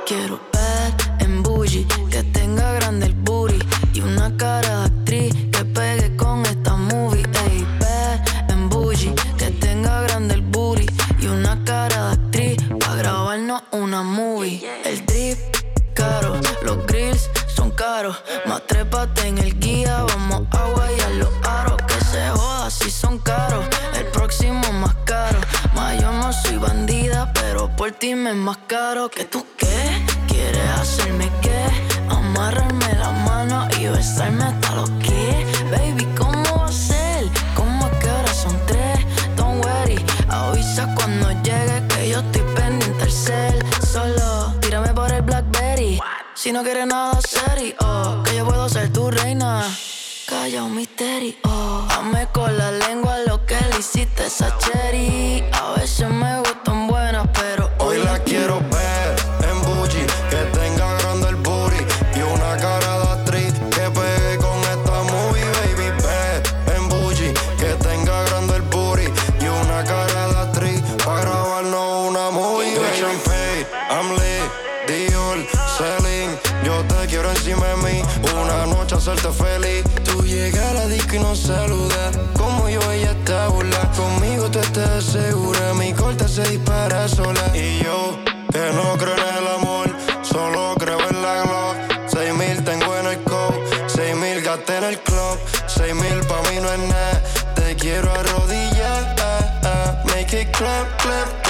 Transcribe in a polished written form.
quiero bad en bougie, que tenga grande el booty y una cara de actriz que pegue con esta movie. Ey, bad en bougie, que tenga grande el booty y una cara de actriz pa' grabarnos una movie. El drip caro, los grills son caros, más trépate en el guía, vamos a guayar los aros. Que se joda si son caros, el próximo más caro. Ma, yo no soy bandida, pero por ti me es más caro. ¿Que tú qué? ¿Quieres hacerme qué? Amarrarme la mano y besarme hasta los que. Baby, ¿cómo va a ser? ¿Cómo es que ahora son 3? Don't worry, avisa cuando llegue que yo estoy pendiente al cel. Solo tírame por el Blackberry. Si no quieres nada serio, que yo puedo ser tu reina. Calla un misterio, hazme con la lengua lo que le hiciste a esa cherry. A veces me gustan buenas, pero hoy la quiero ver en Gucci, que tenga grande el booty y una cara de actriz que pegue con esta movie. Baby, ve en Gucci, que tenga grande el booty y una cara de actriz pa' grabarnos una movie. Champagne, I'm lit, Dior, Celine, yo te quiero encima de mí, una noche hacerte feliz. Tú llegas a la disco y no saludas, como yo ella te burla. Conmigo tú estás segura, mi corte se dispara sola. Y yo, que no creo en el amor, solo creo en la Glock. 6,000 tengo en el coat, 6,000 gasté en el club, 6,000 pa' mí no es nada. Te quiero arrodillar, make it clap, clap.